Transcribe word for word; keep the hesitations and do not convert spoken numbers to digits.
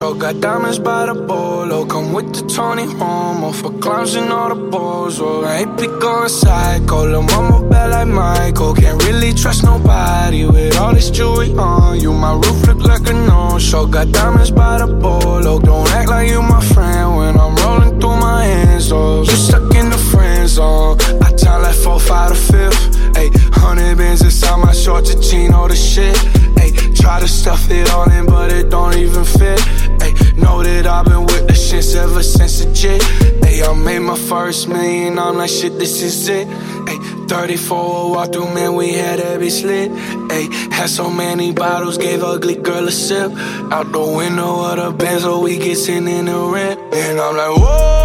Got diamonds by the bolo, come with the Tony Romo for clowns and all the balls. Oh, I ain't be going psycho, lil' mama bad like Michael. Can't really trust nobody with all this jewelry on you. My roof look like a no-show. Got diamonds by the bolo, don't act like you my friend when I'm rolling through my hands. Oh, you stuck in the friend zone. I time like four, five to fifth. Ayy, hundred bands inside my shorts, a chino the shit. Ayy, try to stuff it all in, but it don't even fit. Ayy, know that I've been with the shits ever since the jit. Ayy, I made my first million, I'm like shit, this is it. Ayy, thirty-four walk through, man, we had every slit. Ayy, had so many bottles, gave ugly girl a sip. Out the window of the Benz, oh, we get sitting in the rent. And I'm like, whoa.